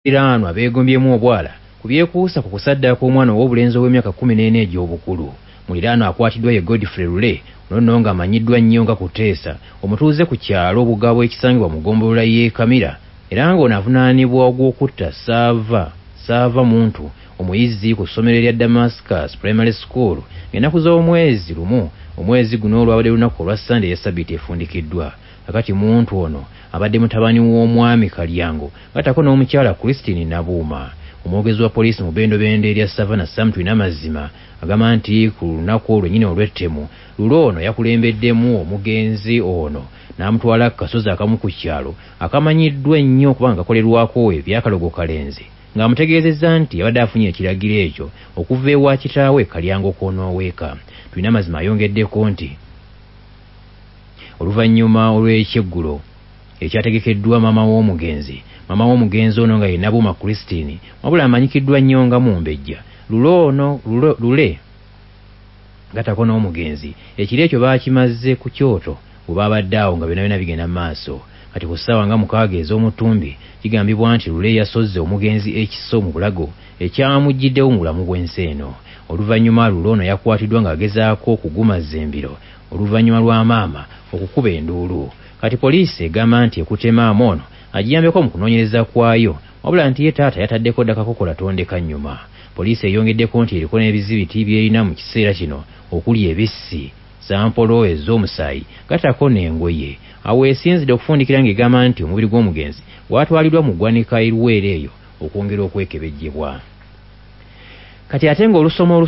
Iranwa beegombyemu obwala ku byekuusa ku kusaddaaka omwana ow'obulenzi ow'emyaka 14 egy'obukulu. Muliraano akwatiddwa ye Godfrey Lule nonno nga amanyiddwa nnyo nga Kuteesa, omutuuze ku kyalo Obugabo ekisangibwa mu ggombolola y'e Kamira, era ng'ono avunaanibwa ogw'okutta Saava Muntu, omuyizi ku ssomero erya Damascus Primary School ng'ennaku z'omwezi lumu omwezi guno olwabadde lunaku olwa Sande ya Ssabbiiti efundikiddwa. Kakati Muntu ono abadde mutabani w'omwami Kalyango batako n'omukyala Christine Nabuuma. Omwogezi wa poliisi mu bendobendo erya Savannah Sam Twina Mazima agamba nti ku lunaku olwennyini olw'ettemu Lule ono yakulembeddemu omugenzi ono n'amutwala ku kasozi akamu ku kyalo akamanyiddwa ennyo okuba nga kakolerwako ebyakalogo kalenzi, ng'amutegeezezza nti yabadde afunye ekiragiro ekyo okuva ewa kitaawe Kalyango k'onooweeka. Twina Mazima ayongeddeko nti oluvannyuma olw'ekyeggulo ekyategekeddwa maama w'omugenzi ono nga ye Nabuuma Christine wabula amanyikiddwa nnyo nga Mumbejja, Lule gatako n'omugenzi ekiro ekyo baakimaze ku kyoto bwe baabadde awo nga byonna bigenda mu maaso. Kati ku ssaawa nga 6 ez'omutumbi kigambibwa nti Lule yasozze omugenzi ekiso mu bulago ekyamujjiddewo mu bulamu bw'ensi eno. Oluvannyuma Lule ono yakwatiddwa ng'agezaako okugumazza embiro oluvannyuma lwa maama okukuba enduulu. Kati poliisi egamba nti ekutte maama ono agiyambeko mu kunoonyereza kwayo wabula nti ye taata yataddeko ddakakokola tondeka nnyuma. Poliisi eyongeddeko nti eriko n'ebizibiti by'erina mu kiseera kino okuli ebissi, sampolo ez'omusaayi gatako n'engoye. Awo esinzidde okufundikira ng'egamba nti omubiri gw'omugenzi gwatwaliddwa mu ggwanika Luweero eyo okwongera okwekebejjebwa. Kati ate ng'olusoma